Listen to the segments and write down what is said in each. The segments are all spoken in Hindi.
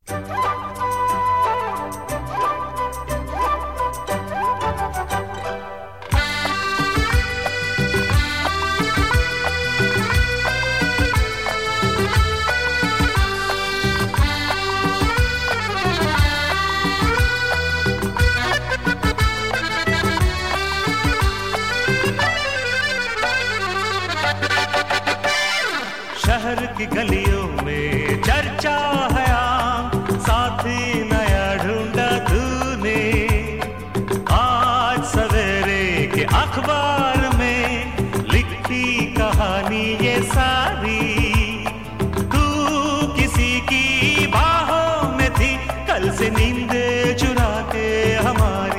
शहर की गलियों में चर्चा है आम, साथी नया ढूंढा तूने। आज सवेरे के अखबार में लिखी कहानी ये सारी, तू किसी की बाहों में थी, कल से नींद चुरा के हमारी।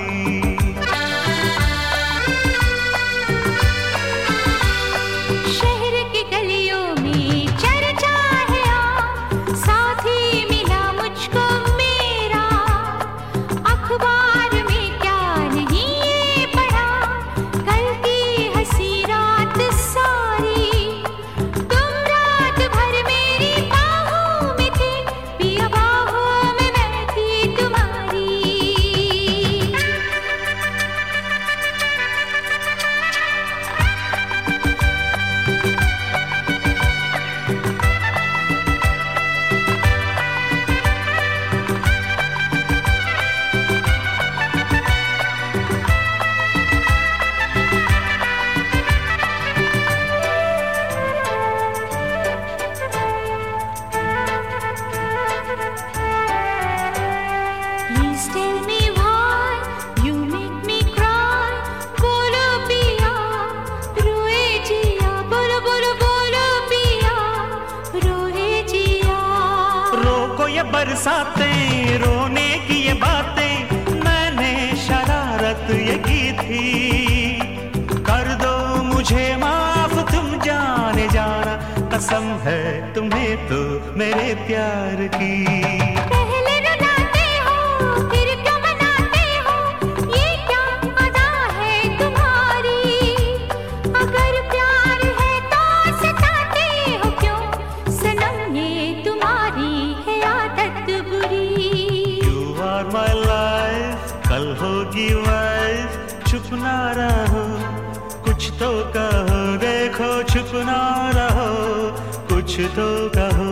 बरसातें रोने की ये बातें मैंने शरारत ये की थी। कर दो मुझे माफ तुम जाने जाना, कसम है तुम्हें तो मेरे प्यार की। कल होगी वाइफ, चुप ना रहो कुछ तो कहो, देखो चुप ना रहो कुछ तो कहो।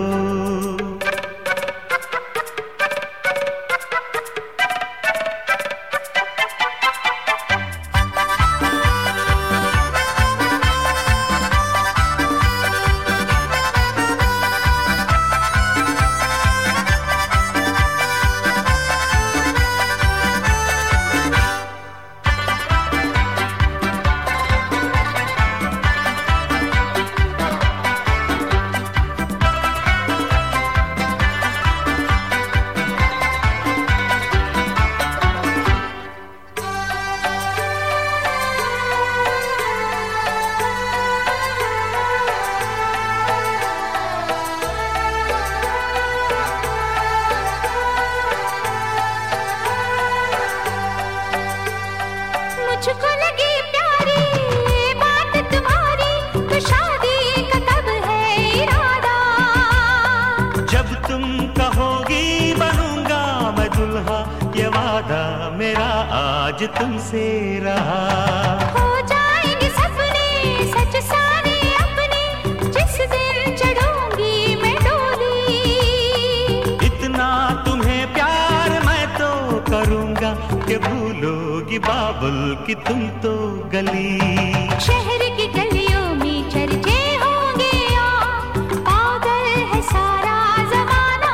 मुझको लगी प्यारी बात तुम्हारी, तो शादी का कब है इरादा? जब तुम कहोगी बनूंगा मैं दुल्हा, ये वादा मेरा आज तुमसे रहा। हो जाएंगे सपने सच सारे अपने, जिस दिन चढ़ूंगी मैं डोली। इतना तुम्हें प्यार मैं तो करूंगा कि भूलोगी बाबुल की तुम तो गली। शहर की गलियों में चर्चे होंगे पागल है सारा जमाना।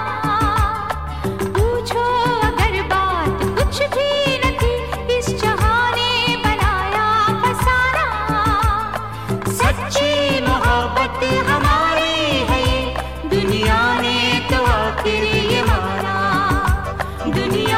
पूछो अगर बात कुछ भी न थी, इस जहां ने बनाया फसाना। सच्ची मोहब्बत हमारी है, दुनिया ने तो आखिर ये माना। दुनिया